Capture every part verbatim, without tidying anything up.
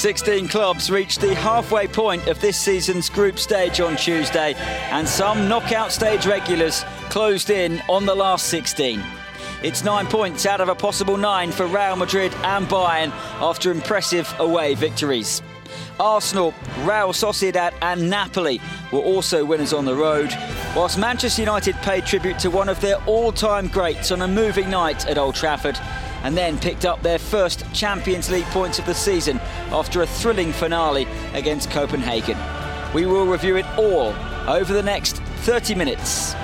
sixteen clubs reached the halfway point of this season's group stage on Tuesday, and some knockout stage regulars closed in on the last sixteen. It's nine points out of a possible nine for Real Madrid and Bayern after impressive away victories. Arsenal, Real Sociedad and Napoli were also winners on the road, whilst Manchester United paid tribute to one of their all-time greats on a moving night at Old Trafford, and then picked up their first Champions League points of the season after a thrilling finale against Copenhagen. We will review it all over the next thirty minutes.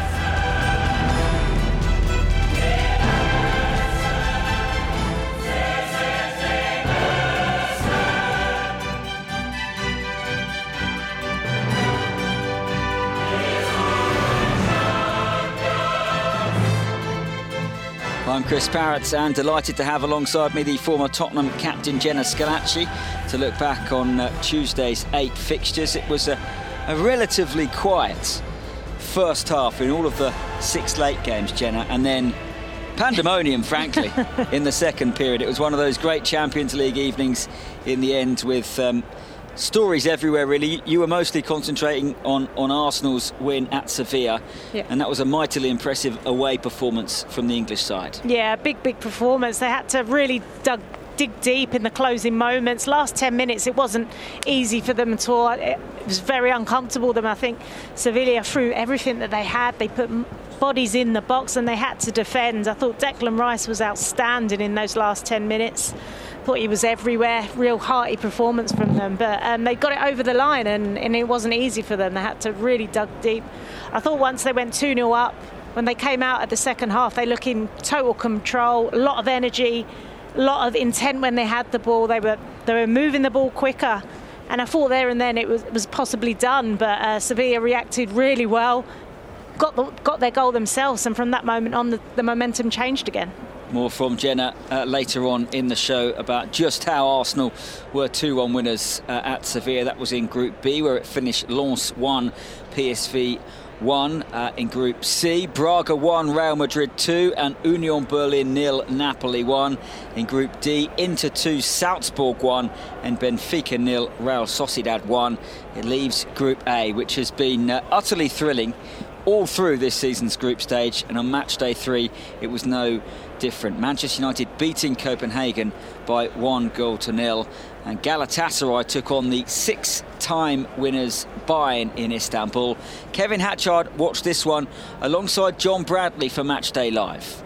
I'm Chris Parrott, and delighted to have alongside me the former Tottenham captain Jenna Schillaci to look back on uh, Tuesday's eight fixtures. It was a, a relatively quiet first half in all of the six late games, Jenna, and then pandemonium, frankly, in the second period. It was one of those great Champions League evenings in the end, with um, stories everywhere, really. You were mostly concentrating on, on Arsenal's win at Sevilla, yeah. And that was a mightily impressive away performance from the English side. Yeah, big, big performance. They had to really dug, dig deep in the closing moments. Last ten minutes, it wasn't easy for them at all. It was very uncomfortable them. I think Sevilla threw everything that they had. They put bodies in the box and they had to defend. I thought Declan Rice was outstanding in those last ten minutes. Thought he was everywhere. Real hearty performance from them, but um, they got it over the line, and, and it wasn't easy for them. They had to really dug deep. I thought once they went two nil up, when they came out at the second half, they looked in total control, a lot of energy, a lot of intent when they had the ball. They were they were moving the ball quicker, and I thought there and then it was it was possibly done, but uh, Sevilla reacted really well, got the, got their goal themselves, and from that moment on, the, the momentum changed again. More from Jenna uh, later on in the show about just how Arsenal were two one winners uh, at Sevilla. That was in Group B, where it finished Lens one, P S V one. Uh, in Group C, Braga one, Real Madrid two, and Union Berlin nil, Napoli one. In Group D, Inter two, Salzburg one, and Benfica nil, Real Sociedad one. It leaves Group A, which has been uh, utterly thrilling all through this season's group stage, and on match day three it was no different. Manchester United beating Copenhagen by one goal to nil, and Galatasaray took on the six-time winners Bayern in Istanbul. Kevin Hatchard watched this one alongside John Bradley for Matchday Live.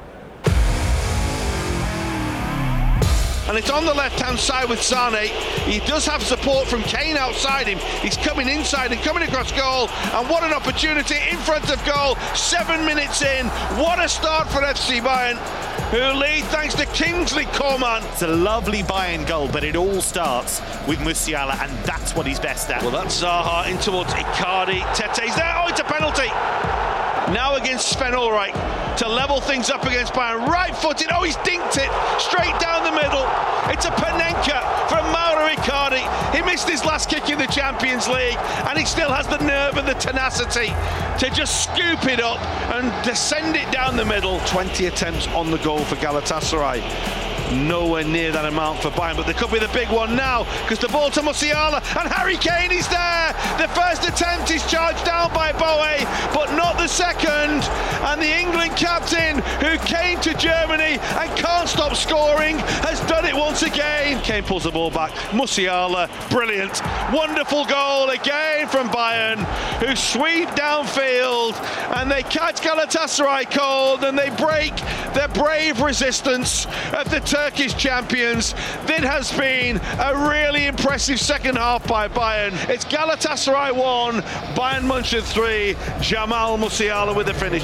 And it's on the left-hand side with Sane. He does have support from Kane outside him. He's coming inside and coming across goal. And what an opportunity in front of goal. Seven minutes in. What a start for F C Bayern, who lead thanks to Kingsley Coman. It's a lovely Bayern goal, but it all starts with Musiala, and that's what he's best at. Well, that's Zaha in towards Icardi. Tete's there. Oh, it's a penalty. Now against Sven Ulreich to level things up against Bayern. Right-footed. Oh, he's dinked it straight down the middle. It's a Panenka from Mauro Icardi. He missed his last kick in the Champions League, and he still has the nerve and the tenacity to just scoop it up and descend it down the middle. twenty attempts on the goal for Galatasaray. Nowhere near that amount for Bayern, but there could be the big one now, because the ball to Musiala, and Harry Kane is there. The first attempt is charged down by Boe, but not the second. And the England captain, who came to Germany and can't stop scoring, has done it once again. Kane pulls the ball back. Musiala, brilliant, wonderful goal again from Bayern, who sweep downfield, and they catch Galatasaray cold, and they break their brave resistance of the Turkish champions. It has been a really impressive second half by Bayern. It's Galatasaray one, Bayern München three. Jamal Musiala with the finish.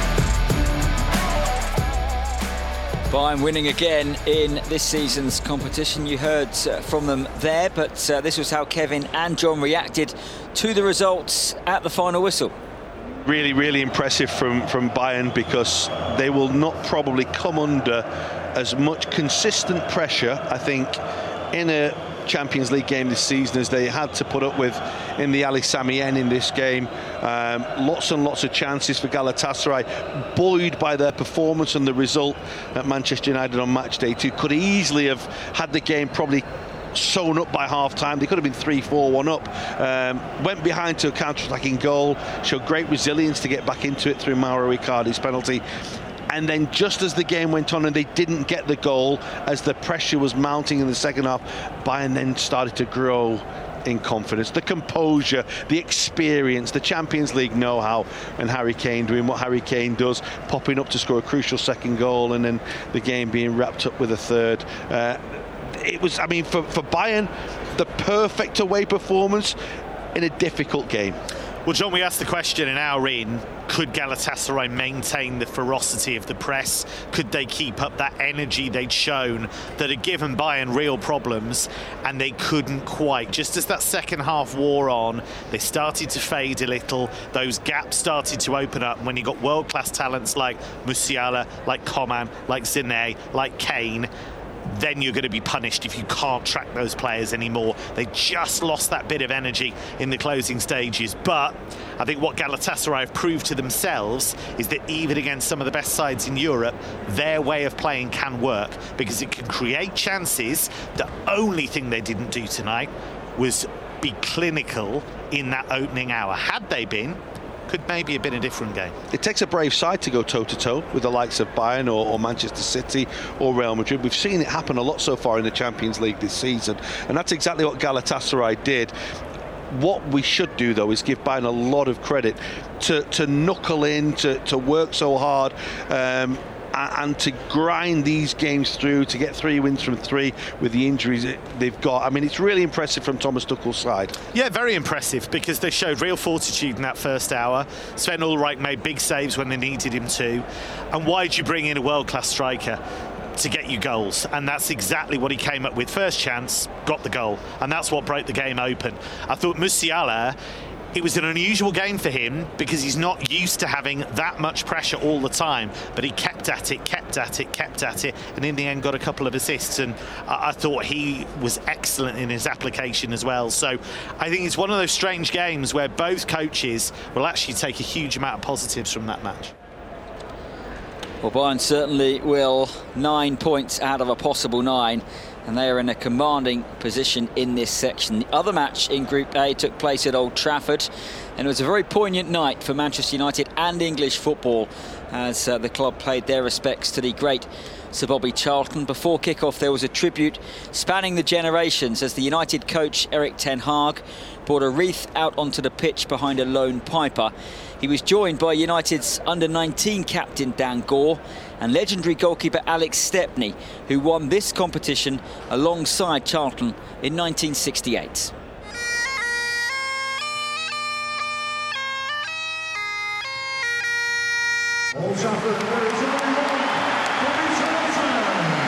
Bayern winning again in this season's competition. You heard uh, from them there, but uh, this was how Kevin and John reacted to the results at the final whistle. Really, really impressive from, from Bayern, because they will not probably come under as much consistent pressure, I think, in a Champions League game this season as they had to put up with in the Ali Sami Yen in this game. Um, lots and lots of chances for Galatasaray, buoyed by their performance and the result at Manchester United on match day two. Could easily have had the game probably got sewn up by half-time. They could have been three four one up. Um, went behind to a counter-attacking goal, showed great resilience to get back into it through Mauro Icardi's penalty. And then just as the game went on and they didn't get the goal, as the pressure was mounting in the second half, Bayern then started to grow in confidence. The composure, the experience, the Champions League know-how, and Harry Kane doing what Harry Kane does, popping up to score a crucial second goal, and then the game being wrapped up with a third. Uh, it was, I mean, for, for Bayern, the perfect away performance in a difficult game. Well, John, we asked the question an hour in, could Galatasaray maintain the ferocity of the press? Could they keep up that energy they'd shown that had given Bayern real problems? And they couldn't quite. Just as that second half wore on, they started to fade a little. Those gaps started to open up. And when you got world-class talents like Musiala, like Coman, like Zane, like Kane, then you're going to be punished if you can't track those players anymore. They just lost that bit of energy in the closing stages. But I think what Galatasaray have proved to themselves is that even against some of the best sides in Europe, their way of playing can work, because it can create chances. The only thing they didn't do tonight was be clinical in that opening hour. Had they been, could maybe have been a different game. It takes a brave side to go toe-to-toe with the likes of Bayern or, or Manchester City or Real Madrid. We've seen it happen a lot so far in the Champions League this season, and that's exactly what Galatasaray did. What we should do, though, is give Bayern a lot of credit to, to knuckle in, to, to work so hard, um, and to grind these games through, to get three wins from three with the injuries they've got. I mean, it's really impressive from Thomas Tuchel's side. Yeah, very impressive, because they showed real fortitude in that first hour. Sven Ulreich made big saves when they needed him to. And why'd you bring in a world-class striker? To get you goals, and that's exactly what he came up with. First chance, got the goal, and that's what broke the game open. I thought Musiala, it was an unusual game for him because he's not used to having that much pressure all the time, but he kept at it, kept at it, kept at it, and in the end got a couple of assists, and I, I thought he was excellent in his application as well. So I think it's one of those strange games where both coaches will actually take a huge amount of positives from that match. Well, Bayern certainly will. Nine points out of a possible nine, and they are in a commanding position in this section. The other match in Group A took place at Old Trafford, and it was a very poignant night for Manchester United and English football as uh, the club paid their respects to the great Sir Bobby Charlton. Before kick-off, there was a tribute spanning the generations as the United coach Erik ten Hag brought a wreath out onto the pitch behind a lone piper. He was joined by United's under nineteen captain Dan Gore and legendary goalkeeper Alex Stepney, who won this competition alongside Charlton in nineteen sixty-eight. Old Trafford, there is only one, Bobby Charlton.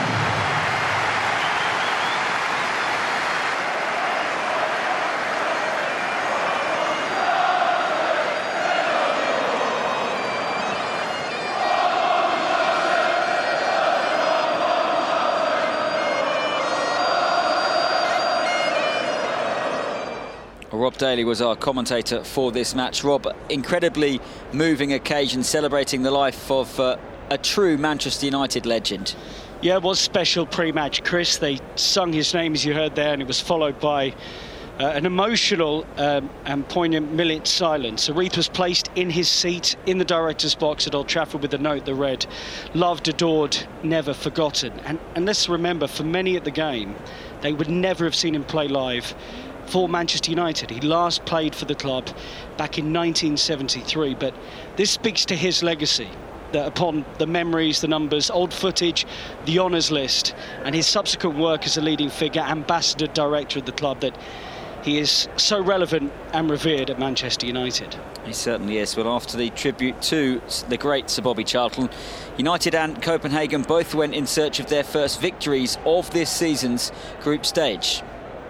Rob Daly was our commentator for this match. Rob, incredibly moving occasion, celebrating the life of uh, a true Manchester United legend. Yeah, it was special pre-match, Chris. They sung his name, as you heard there, and it was followed by uh, an emotional um, and poignant minute silence. A wreath was placed in his seat in the director's box at Old Trafford with a note that read, "Loved, adored, never forgotten." And, and let's remember, for many at the game, they would never have seen him play live for Manchester United. He last played for the club back in nineteen seventy-three, but this speaks to his legacy, that upon the memories, the numbers, old footage, the honours list, and his subsequent work as a leading figure, ambassador, director of the club, that he is so relevant and revered at Manchester United. He certainly is. Well, after the tribute to the great Sir Bobby Charlton, United and Copenhagen both went in search of their first victories of this season's group stage.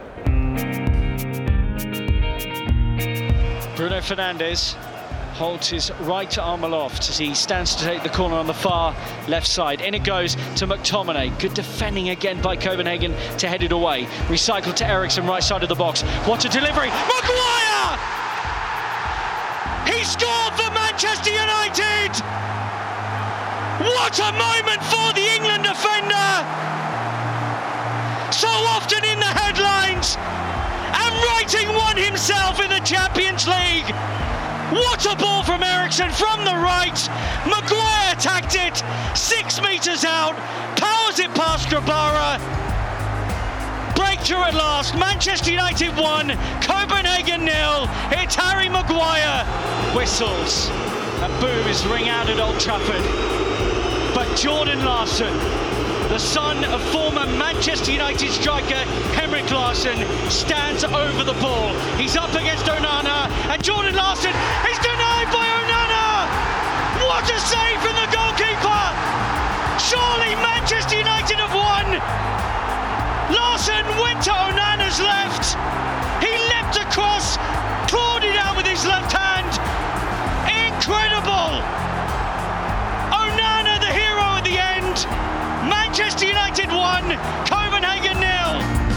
Bruno Fernandes holds his right arm aloft as he stands to take the corner on the far left side. In it goes to McTominay. Good defending again by Copenhagen to head it away. Recycled to Eriksen, right side of the box. What a delivery! Maguire! He scored for Manchester United! What a moment for the England defender! so often in the headlines and writing one himself in the Champions League. What a ball from Eriksen from the right. Maguire tagged it, six metres out, powers it past Grabara. Breakthrough at last. Manchester United won, Copenhagen nil. It's Harry Maguire. Whistles. And boos ring out at Old Trafford. But Jordan Larsson, the son of former Manchester United striker Henrik Larsson, stands over the ball. He's up against Onana, and Jordan Larsson is denied by Onana! What a save from the goalkeeper! Surely Manchester United have won! Larsson went to Onana's left. He leapt across, clawed it out with his left hand. Incredible! Onana, the hero at the end. Manchester United won, Copenhagen nil.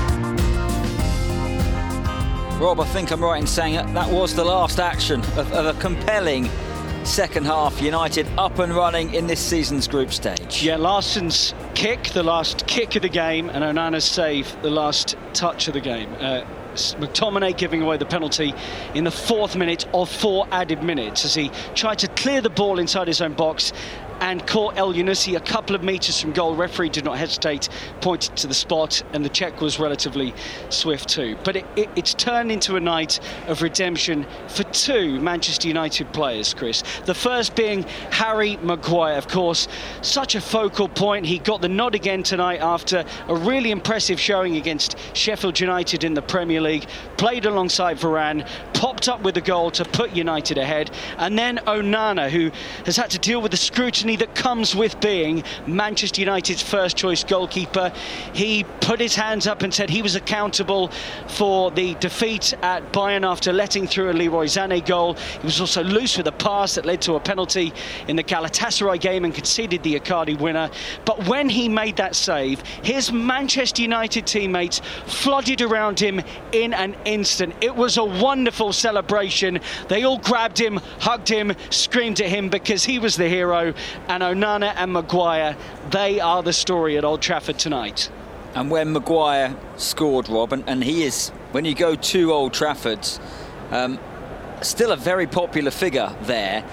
Rob, I think I'm right in saying that that was the last action of, of a compelling second half. United up and running in this season's group stage. Yeah, Larsson's kick, the last kick of the game, and Onana's save, the last touch of the game. Uh, McTominay giving away the penalty in the fourth minute of four added minutes as he tried to clear the ball inside his own box and caught Elyounoussi a couple of metres from goal. Referee did not hesitate, pointed to the spot, and the check was relatively swift too. But it, it, it's turned into a night of redemption for two Manchester United players, Chris. The first being Harry Maguire, of course, such a focal point. He got the nod again tonight after a really impressive showing against Sheffield United in the Premier League. Played alongside Varane, popped up with a goal to put United ahead. And then Onana, who has had to deal with the scrutiny that comes with being Manchester United's first choice goalkeeper. He put his hands up and said he was accountable for the defeat at Bayern after letting through a Leroy Sané goal. He was also loose with a pass that led to a penalty in the Galatasaray game and conceded the Icardi winner. But when he made that save, his Manchester United teammates flooded around him in an instant. It was a wonderful celebration. They all grabbed him, hugged him, screamed at him because he was the hero. And Onana and Maguire, they are the story at Old Trafford tonight. And when Maguire scored, Rob, and, and he is, when you go to Old Trafford, um, still a very popular figure there.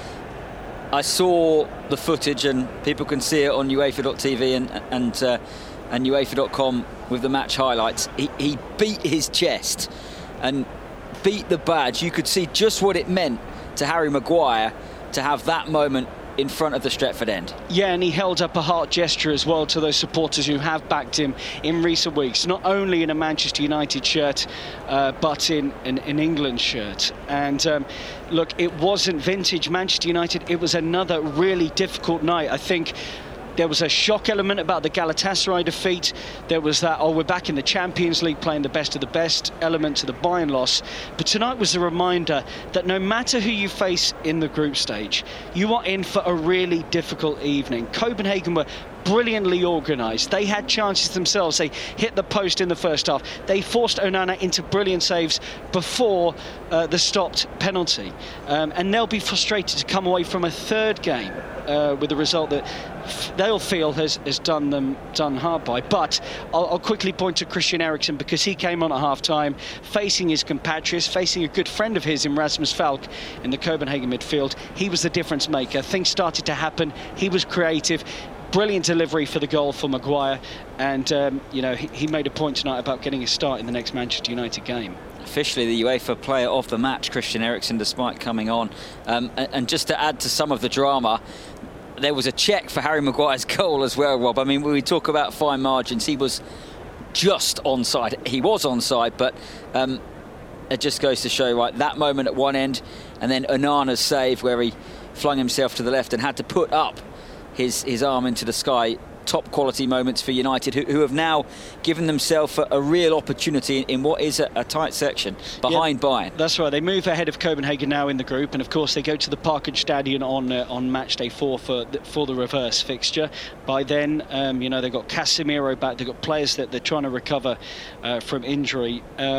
I saw the footage, and people can see it on UEFA dot T V and and uh, and UEFA dot com with the match highlights. He, he beat his chest and beat the badge. You could see just what it meant to Harry Maguire to have that moment in front of the Stretford end. Yeah, and he held up a heart gesture as well to those supporters who have backed him in recent weeks, not only in a Manchester United shirt, uh, but in an in, in England shirt. And um, look, it wasn't vintage Manchester United. It was another really difficult night. I think there was a shock element about the Galatasaray defeat. There was that, oh, we're back in the Champions League playing the best of the best element to the Bayern loss. But tonight was a reminder that no matter who you face in the group stage, you are in for a really difficult evening. Copenhagen were brilliantly organised. They had chances themselves. They hit the post in the first half. They forced Onana into brilliant saves before uh, the stopped penalty. Um, and they'll be frustrated to come away from a third game uh, with a result that they'll feel has, has done them done hard by. But I'll, I'll quickly point to Christian Eriksen, because he came on at half-time facing his compatriots, facing a good friend of his in Rasmus Falk in the Copenhagen midfield. He was the difference maker. Things started to happen. He was creative. Brilliant delivery for the goal for Maguire, and um, you know he, he made a point tonight about getting a start in the next Manchester United game. Officially the UEFA Player of the Match, Christian Eriksen, despite coming on. Um, and, and just to add to some of the drama, there was a check for Harry Maguire's goal as well, Rob. I mean, when we talk about fine margins, he was just onside. He was onside, but um, it just goes to show, right, that moment at one end, and then Onana's save where he flung himself to the left and had to put up his his arm into the sky. Top quality moments for United, who, who have now given themselves a, a real opportunity in, in what is a, a tight section behind yeah, Bayern. That's right. They move ahead of Copenhagen now in the group, and of course they go to the Parkenstadion on uh, on match day four for the, for the reverse fixture. By then, um, you know, they've got Casemiro back. They've got players that they're trying to recover uh, from injury. Um,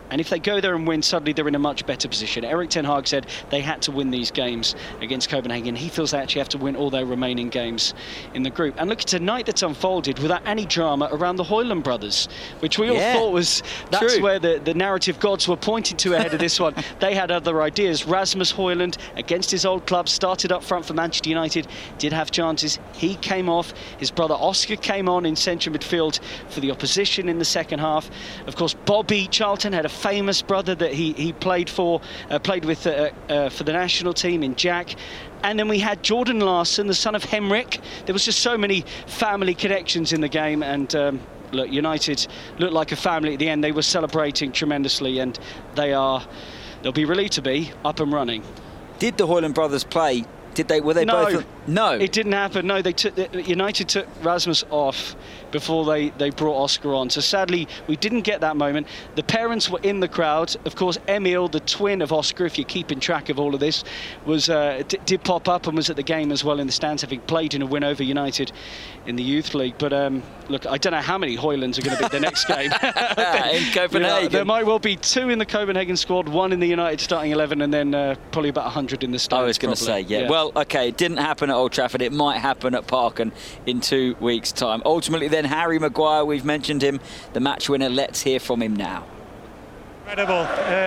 And if they go there and win, suddenly they're in a much better position. Erik ten Hag said they had to win these games against Copenhagen. He feels they actually have to win all their remaining games in the group. And look, it's a night that's unfolded without any drama around the Højlund brothers, which we all yeah, thought was, that's true. where the, the narrative gods were pointing to ahead of this one. They had other ideas. Rasmus Højlund, against his old club, started up front for Manchester United, did have chances. He came off. His brother Oscar came on in central midfield for the opposition in the second half. Of course, Bobby Charlton had a famous brother that he, he played for, uh, played with uh, uh, for the national team in Jack. And then we had Jordan Larsson, the son of Henrik. There was just so many family connections in the game, and um, look, United looked like a family at the end. They were celebrating tremendously, and they are, they'll be relieved to be up and running. Did the Højlund brothers play? Did they? Were they no, both? No, it didn't happen. No, they took United took Rasmus off before they they brought Oscar on. So sadly, we didn't get that moment. The parents were in the crowd. Of course, Emil, the twin of Oscar, if you're keeping track of all of this, was uh, d did pop up and was at the game as well in the stands, having played in a win over United in the Youth League. But um, look, I don't know how many Højlunds are going to be at the next game. in Copenhagen. You know, there might well be two in the Copenhagen squad, one in the United starting eleven, and then uh, probably about one hundred in the stands. I was going to say, yeah. yeah. Well, OK, it didn't happen at Old Trafford. It might happen at Parken in two weeks' time. Ultimately, then, Harry Maguire, we've mentioned him, the match winner. Let's hear from him now. Incredible.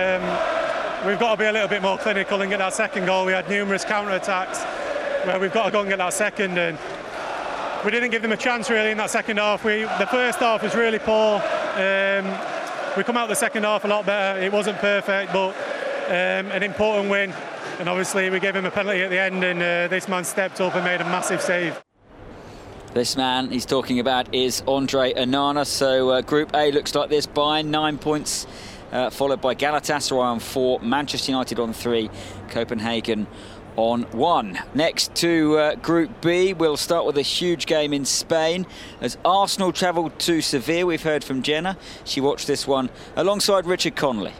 Um, we've got to be a little bit more clinical and get that second goal. We had numerous counter-attacks where we've got to go and get that second, and we didn't give them a chance really in that second half. We, the first half was really poor. Um, we come out the second half a lot better. It wasn't perfect, but um, an important win. And obviously we gave him a penalty at the end, and uh, this man stepped up and made a massive save. This man he's talking about is Andre Onana. So uh, Group A looks like this: Bayern nine points, uh, followed by Galatasaray on four, Manchester United on three, Copenhagen on one. Next to uh, Group B, we'll start with a huge game in Spain as Arsenal travelled to Sevilla. We've heard from Jenna. She watched this one alongside Richard Connolly.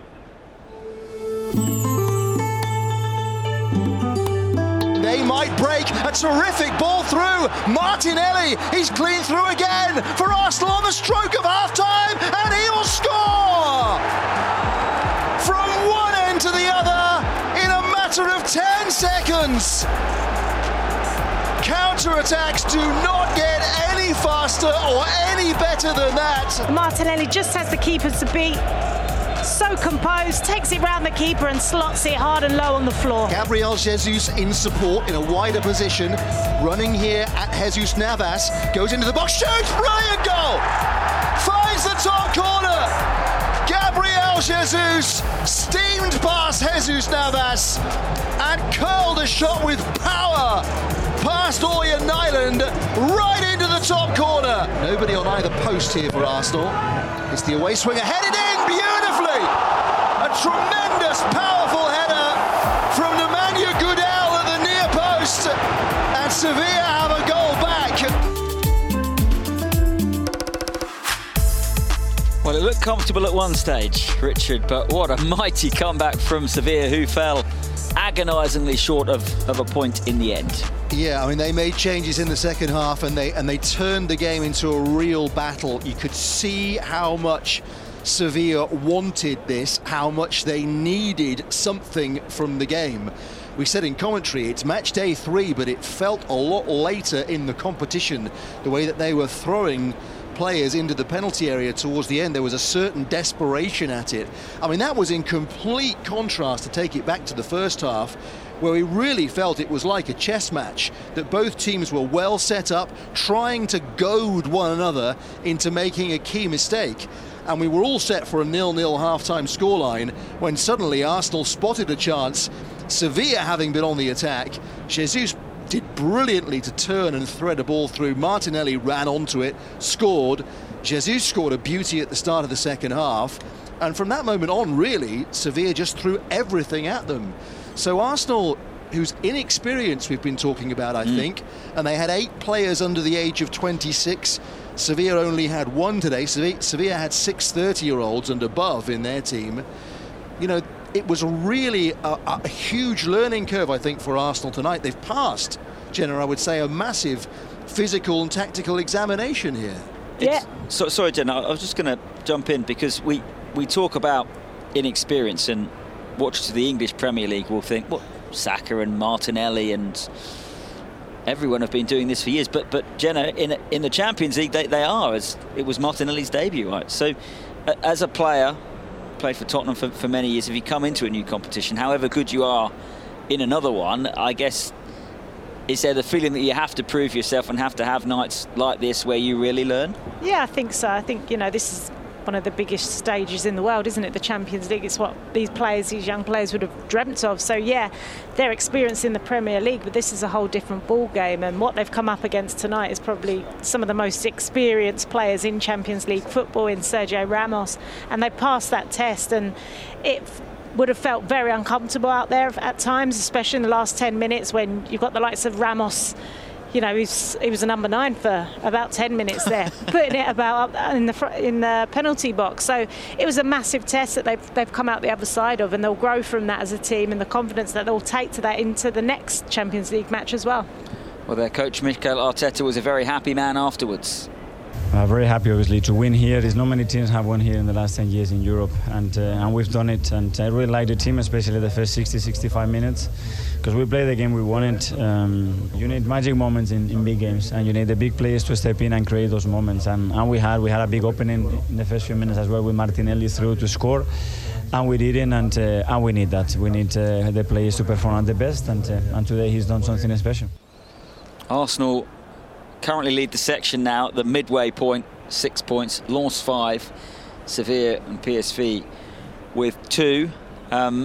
They might break. A terrific ball through. Martinelli, he's clean through again for Arsenal on the stroke of half-time, and he will score! From one end to the other in a matter of ten seconds. Counter-attacks do not get any faster or any better than that. Martinelli just has the keepers to beat. So composed, takes it round the keeper and slots it hard and low on the floor. Gabriel Jesus in support in a wider position, running here at Jesus Navas, goes into the box, shoots, brilliant goal! Finds the top corner! Gabriel Jesus steamed past Jesus Navas and curled a shot with power past Orjan Nyland right into the top corner. Nobody on either post here for Arsenal. It's the away swinger headed in beautifully. A tremendous, powerful header from Nemanja Gudel at the near post, and Sevilla have a goal back. Well, it looked comfortable at one stage, Richard, but what a mighty comeback from Sevilla, who fell agonisingly short of, of a point in the end. Yeah, I mean, they made changes in the second half, and they and they turned the game into a real battle. You could see how much Sevilla wanted this, how much they needed something from the game. We said in commentary, it's match day three, but it felt a lot later in the competition, the way that they were throwing players into the penalty area towards the end. There was a certain desperation at it. I mean, that was in complete contrast, to take it back to the first half, where we really felt it was like a chess match, that both teams were well set up, trying to goad one another into making a key mistake. And we were all set for a nil-nil half-time scoreline when suddenly Arsenal spotted a chance. Sevilla, having been on the attack, Jesus did brilliantly to turn and thread a ball through. Martinelli ran onto it, scored. Jesus scored a beauty at the start of the second half. And from that moment on, really, Sevilla just threw everything at them. So Arsenal, whose inexperience we've been talking about, I mm. think, and they had eight players under the age of twenty-six. Sevilla only had one today. Sevilla, Sevilla had six thirty-year-olds and above in their team. You know, it was really a, a huge learning curve, I think, for Arsenal tonight. They've passed, Jenna, I would say, a massive physical and tactical examination here. Yeah. It's, so, sorry, Jenna, I was just going to jump in because we, we talk about inexperience, and watchers of the English Premier League will think, well, Saka and Martinelli and everyone have been doing this for years. But but Jenna, in in the Champions League, they, they are, as it was Martinelli's debut, right? So uh, as a player, played for Tottenham for, for many years, if you come into a new competition, however good you are in another one, I guess, is there the feeling that you have to prove yourself and have to have nights like this where you really learn? Yeah, I think so. I think, you know, this is one of the biggest stages in the world, isn't it? The Champions League. It's what these players, these young players would have dreamt of. So, yeah, they're experienced in the Premier League, but this is a whole different ball game. And what they've come up against tonight is probably some of the most experienced players in Champions League football in Sergio Ramos. And they passed that test, and it would have felt very uncomfortable out there at times, especially in the last ten minutes when you've got the likes of Ramos. You know, he's, he was a number nine for about ten minutes there, putting it about up in the fr- in the penalty box. So it was a massive test that they've they've come out the other side of, and they'll grow from that as a team, and the confidence that they'll take to that into the next Champions League match as well. Well, their coach Mikel Arteta was a very happy man afterwards. Uh, very happy, obviously, to win here. There's not many teams have won here in the last ten years in Europe, and uh, and we've done it. And I really like the team, especially the first sixty, sixty-five minutes, because we play the game we wanted. Um, you need magic moments in, in big games, and you need the big players to step in and create those moments. And, and we had we had a big opening in the first few minutes as well with Martinelli through to score, and we didn't. And uh, and we need that. We need uh, the players to perform at the best. And uh, and today he's done something special. Arsenal currently lead the section now at the midway point, six points. Lens five, Sevilla and P S V with two. Um,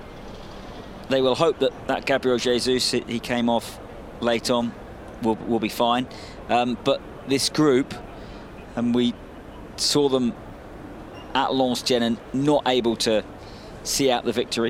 they will hope that, that Gabriel Jesus, he came off late on, will, will be fine. Um, but this group, and we saw them at Lens, Jenin, not able to see out the victory.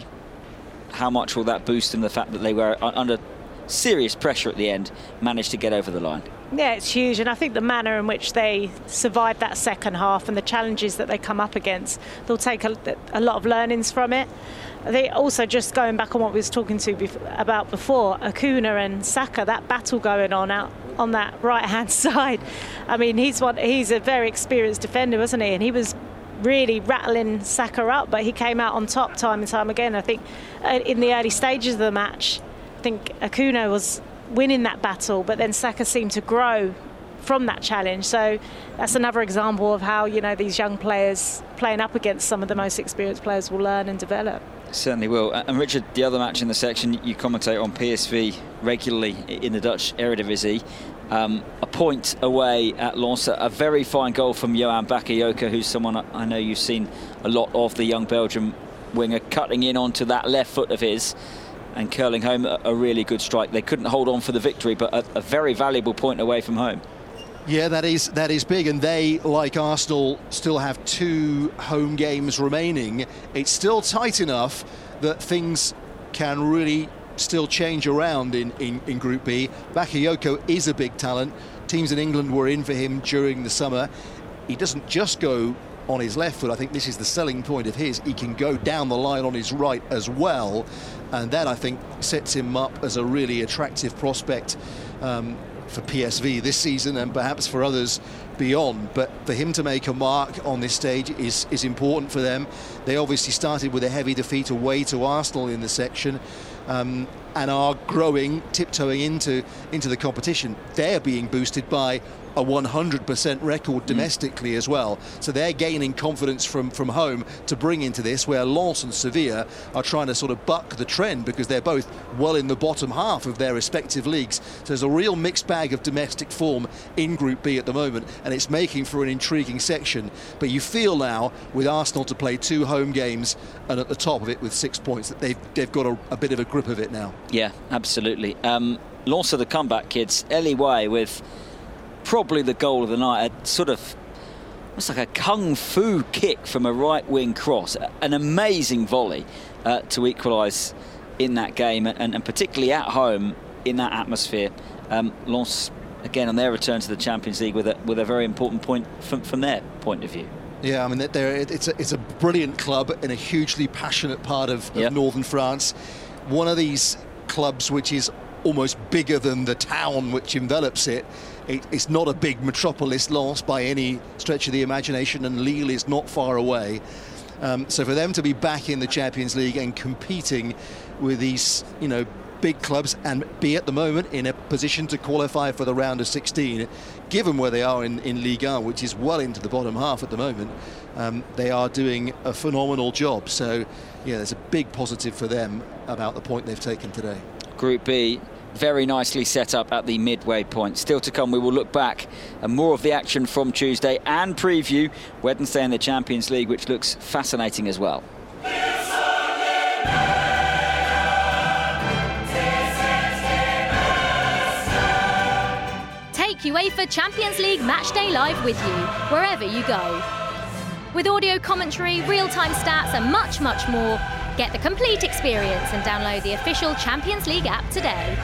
How much will that boost them, the fact that they were under serious pressure at the end, managed to get over the line? Yeah, it's huge, and I think the manner in which they survived that second half and the challenges that they come up against, they'll take a, a lot of learnings from it. They also, just going back on what we was talking to bef- about before, Acuna and Saka, that battle going on out on that right-hand side. I mean, he's one, he's a very experienced defender, wasn't he? And he was really rattling Saka up, but he came out on top time and time again. I think uh, in the early stages of the match, I think Acuna was winning that battle, but then Saka seemed to grow from that challenge. So that's another example of how, you know, these young players playing up against some of the most experienced players will learn and develop. Certainly will. And Richard, the other match in the section, you commentate on P S V regularly in the Dutch Eredivisie. Um, a point away at Lens, a very fine goal from Johan Bakayoko, who's someone I know you've seen a lot of, the young Belgian winger, cutting in onto that left foot of his and curling home a, a really good strike. They couldn't hold on for the victory, but a, a very valuable point away from home. Yeah, that is that is big, and they, like Arsenal, still have two home games remaining. It's still tight enough that things can really still change around in, in, in Group B. Bakayoko is a big talent. Teams in England were in for him during the summer. He doesn't just go on his left foot. I think this is the selling point of his. He can go down the line on his right as well, and that, I think, sets him up as a really attractive prospect um, for P S V this season and perhaps for others beyond. But for him to make a mark on this stage is is important for them. They obviously started with a heavy defeat away to Arsenal in the section, um, and are growing, tiptoeing into into the competition. They're being boosted by a one hundred percent record domestically mm. as well. So they're gaining confidence from, from home to bring into this, where Lens and Sevilla are trying to sort of buck the trend because they're both well in the bottom half of their respective leagues. So there's a real mixed bag of domestic form in Group B at the moment, and it's making for an intriguing section. But you feel now, with Arsenal to play two home games and at the top of it with six points, that they've, they've got a, a bit of a grip of it now. Yeah, absolutely. Um, Lens are the comeback kids. Eli Way with probably the goal of the night, a sort of, it's like a kung fu kick from a right wing cross, an amazing volley uh, to equalise in that game, and, and particularly at home in that atmosphere. Um, Lens again on their return to the Champions League with a with a very important point from, from their point of view. Yeah, I mean, they're, it's a it's a brilliant club in a hugely passionate part of, of yep. northern France. One of these clubs which is almost bigger than the town which envelops it. It, it's not a big metropolis, Lens, by any stretch of the imagination, and Lille is not far away. Um, so for them to be back in the Champions League and competing with these, you know, big clubs and be at the moment in a position to qualify for the round of sixteen, given where they are in, in Ligue one, which is well into the bottom half at the moment, um, they are doing a phenomenal job. So, yeah, there's a big positive for them about the point they've taken today. Group B, very nicely set up at the midway point. Still to come, we will look back at more of the action from Tuesday and preview Wednesday in the Champions League, which looks fascinating as well. UEFA Champions League Matchday Live with you, wherever you go. With audio commentary, real-time stats and much, much more, get the complete experience and download the official Champions League app today.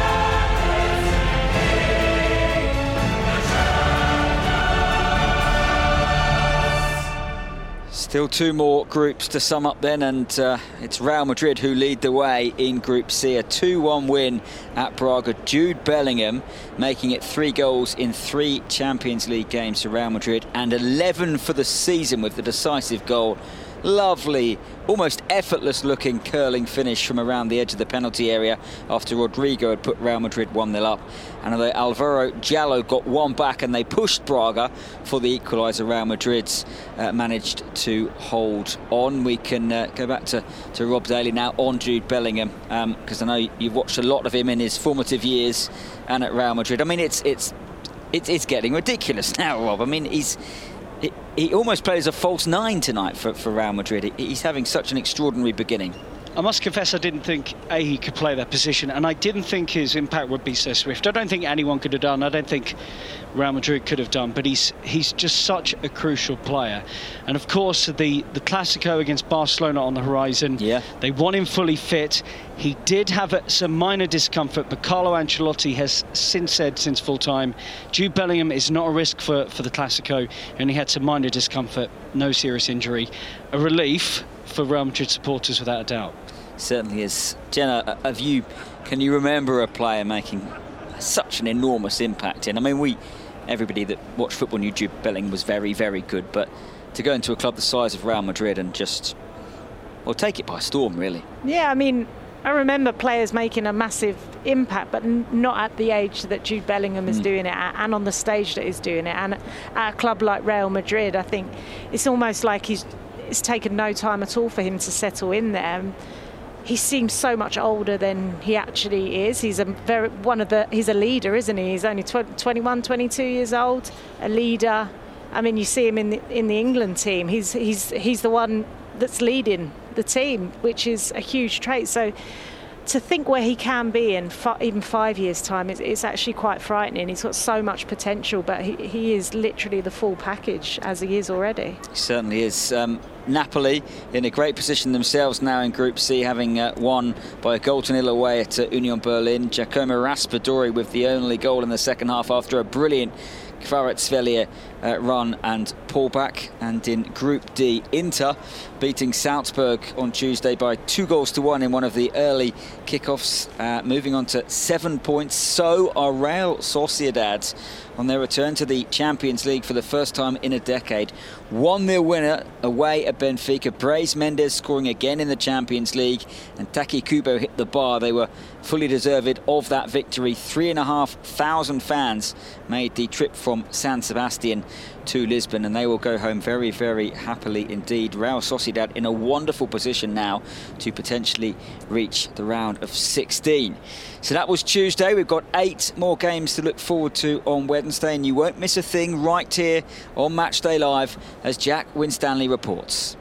Still two more groups to sum up then, and uh, it's Real Madrid who lead the way in Group C. A two one win at Braga. Jude Bellingham making it three goals in three Champions League games for Real Madrid, and eleven for the season with the decisive goal. Lovely, almost effortless looking curling finish from around the edge of the penalty area after Rodrigo had put Real Madrid one nil up. And although Alvaro Jallo got one back and they pushed Braga for the equaliser, Real Madrid's uh, managed to hold on. We can uh, go back to, to Rob Daly now on Jude Bellingham, because um, I know you've watched a lot of him in his formative years and at Real Madrid. I mean, it's it's it's, it's getting ridiculous now, Rob. I mean, he's He, he almost plays a false nine tonight for, for Real Madrid. He, he's having such an extraordinary beginning. I must confess I didn't think A, he could play that position, and I didn't think his impact would be so swift. I don't think anyone could have done, I don't think Real Madrid could have done, but he's he's just such a crucial player. And of course the, the Clásico against Barcelona on the horizon, yeah. They want him fully fit. He did have a, some minor discomfort, but Carlo Ancelotti has since said, since full time, Jude Bellingham is not a risk for, for the Clásico, and he had some minor discomfort, no serious injury. A relief for Real Madrid supporters, without a doubt. Certainly is. Jenna, have you, can you remember a player making such an enormous impact in? I mean, we, everybody that watched football knew Jude Bellingham was very, very good, but to go into a club the size of Real Madrid and just, well, take it by storm, really. Yeah, I mean, I remember players making a massive impact, but n not at the age that Jude Bellingham is mm. doing it at, and on the stage that he's doing it. And at a club like Real Madrid, I think it's almost like he's it's taken no time at all for him to settle in there. He seems so much older than he actually is. He's a very one of the he's a leader, isn't he? He's only twenty-one, twenty-two years old, a leader. I mean, you see him in the, in the England team. He's he's he's the one that's leading the team, which is a huge trait. So to think where he can be in fi even five years' time, it's, it's actually quite frightening. He's got so much potential, but he, he is literally the full package as he is already. He certainly is. Um, Napoli in a great position themselves now in Group C, having uh, won by a goal to nil away at uh, Union Berlin. Giacomo Raspadori with the only goal in the second half after a brilliant Kvaratskhelia uh, run and pullback. And in Group D, Inter beating Salzburg on Tuesday by two goals to one in one of the early kickoffs, uh, moving on to seven points. So are Real Sociedad on their return to the Champions League for the first time in a decade. one nil winner away at Benfica. Brais Mendes scoring again in the Champions League, and Taki Kubo hit the bar. They were fully deserved of that victory. Three and a half thousand fans made the trip from San Sebastian to Lisbon, and they will go home very, very happily indeed. Real Sociedad in a wonderful position now to potentially reach the round of sixteen. So that was Tuesday. We've got eight more games to look forward to on Wednesday, and you won't miss a thing right here on Matchday Live as Jack Winstanley reports.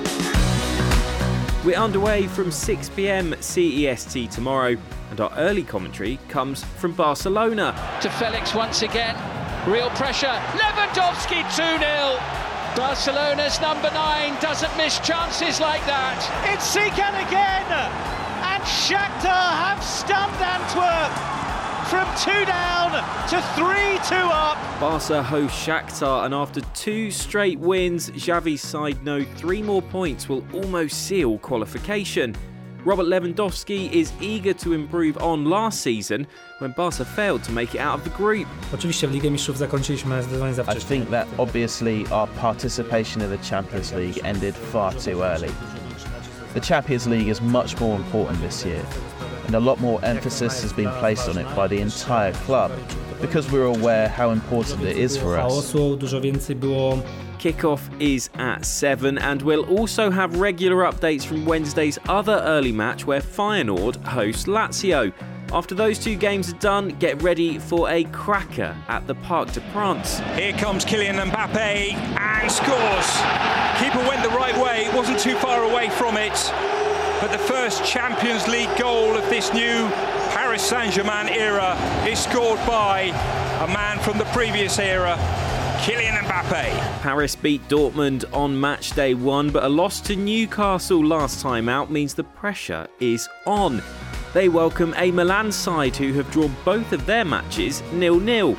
We're underway from six p m C E S T tomorrow, and our early commentary comes from Barcelona. To Felix once again, real pressure, Lewandowski two nil. Barcelona's number nine doesn't miss chances like that. It's Sikan again, and Shakhtar have stunned Antwerp. From two down to three two up. Barca host Shakhtar, and after two straight wins, Xavi's side know three more points will almost seal qualification. Robert Lewandowski is eager to improve on last season when Barca failed to make it out of the group. Oczywiście w Ligę Mistrzów zakończyliśmy zdecydowanie za wcześnie. I think that obviously our participation in the Champions League ended far too early. The Champions League is much more important this year, and a lot more emphasis has been placed on it by the entire club because we're aware how important it is for us. Dużo więcej było. Kickoff is at seven, and we'll also have regular updates from Wednesday's other early match where Feyenoord host Lazio. After those two games are done, get ready for a cracker at the Parc des Princes. Here comes Kylian Mbappe and scores. Keeper went the right way, wasn't too far away from it. But the first Champions League goal of this new Paris Saint-Germain era is scored by a man from the previous era, Kylian Mbappe. Paris beat Dortmund on match day one, but a loss to Newcastle last time out means the pressure is on. They welcome a Milan side who have drawn both of their matches nil nil.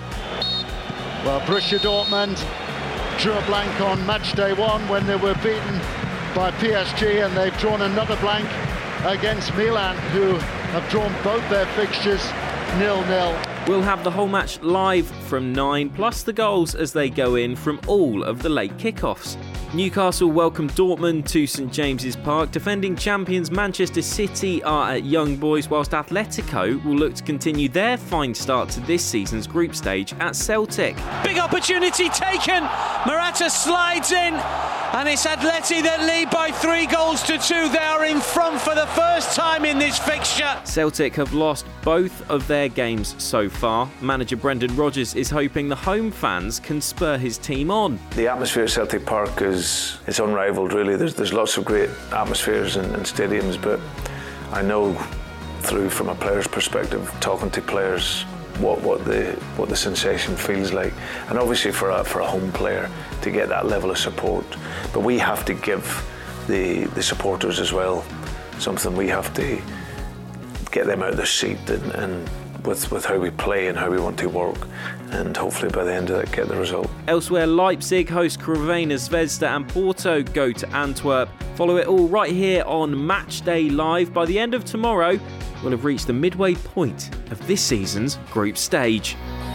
Well, Borussia Dortmund drew a blank on match day one when they were beaten by P S G, and they've drawn another blank against Milan, who have drawn both their fixtures nil nil. We'll have the whole match live from nine, plus the goals as they go in from all of the late kickoffs. Newcastle welcome Dortmund to St James's Park. Defending champions Manchester City are at Young Boys, whilst Atletico will look to continue their fine start to this season's group stage at Celtic. Big opportunity taken. Morata slides in, and it's Atleti that lead by three goals to two. They are in front for the first time in this fixture. Celtic have lost both of their games so far. Manager Brendan Rodgers is hoping the home fans can spur his team on. The atmosphere at Celtic Park is it's unrivaled, really. There's there's lots of great atmospheres and, and stadiums, but I know through from a player's perspective, talking to players, what what the what the sensation feels like, and obviously for a for a home player to get that level of support. But we have to give the the supporters as well something. We have to get them out of their seat and. and With, with how we play and how we want to work, and hopefully by the end of that get the result. Elsewhere, Leipzig host Crvena Zvezda and Porto go to Antwerp. Follow it all right here on Match Day Live. By the end of tomorrow, we'll have reached the midway point of this season's group stage.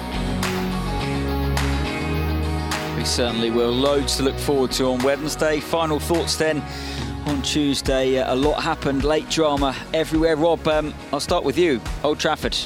We certainly will. Loads to look forward to on Wednesday. Final thoughts then on Tuesday. Uh, a lot happened, late drama everywhere. Rob, um, I'll start with you. Old Trafford.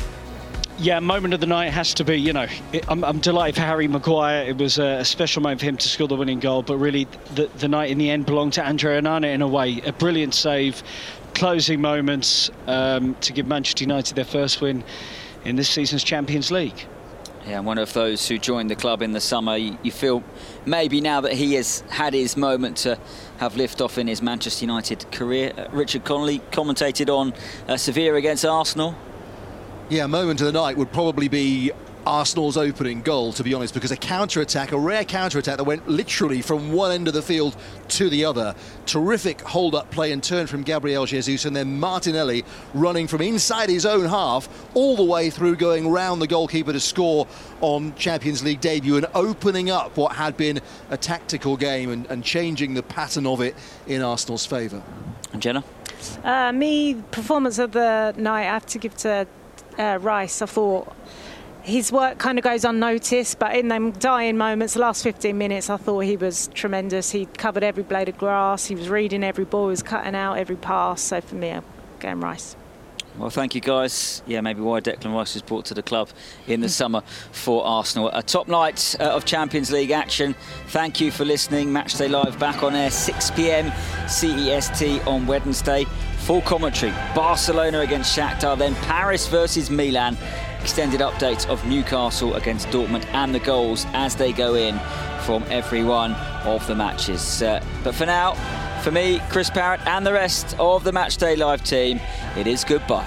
Yeah, moment of the night has to be, you know, it, I'm, I'm delighted for Harry Maguire. It was a, a special moment for him to score the winning goal, but really the, the night in the end belonged to Andre Onana in a way. A brilliant save, closing moments um, to give Manchester United their first win in this season's Champions League. Yeah, one of those who joined the club in the summer. You, you feel maybe now that he has had his moment to have lift-off in his Manchester United career. Uh, Richard Connolly commentated on uh, Sevilla against Arsenal. Yeah, moment of the night would probably be Arsenal's opening goal, to be honest, because a counter-attack, a rare counter-attack that went literally from one end of the field to the other. Terrific hold-up play and turn from Gabriel Jesus, and then Martinelli running from inside his own half all the way through, going round the goalkeeper to score on Champions League debut and opening up what had been a tactical game and, and changing the pattern of it in Arsenal's favour. And Jenna? Uh, me, performance of the night, I have to give to uh, Rice. I thought his work kind of goes unnoticed, but in them dying moments, the last fifteen minutes, I thought he was tremendous. He covered every blade of grass, he was reading every ball, he was cutting out every pass. So for me, I'm going Rice. Well, thank you, guys. Yeah, maybe why Declan Rice was brought to the club in the summer for Arsenal. A top night uh, of Champions League action. Thank you for listening. Matchday Live back on air, six p m C E S T on Wednesday. Full commentary, Barcelona against Shakhtar, then Paris versus Milan. Extended updates of Newcastle against Dortmund and the goals as they go in from every one of the matches. Uh, but for now, for me, Chris Parrott and the rest of the Matchday Live team, it is goodbye.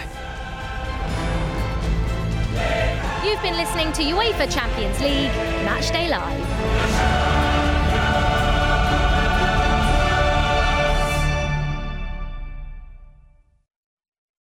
You've been listening to UEFA Champions League Matchday Live.